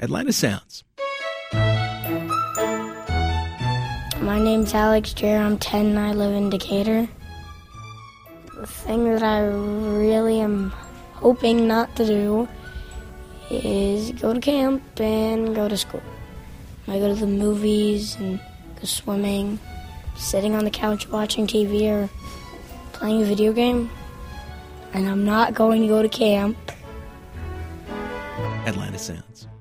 Atlanta Sounds. My name's Alex Jer. I'm 10 and I live in Decatur. The thing that I really am hoping not to do is go to camp and go to school. I go to the movies and go swimming, sitting on the couch watching TV or playing a video game. And I'm not going to go to camp. Atlanta Sounds.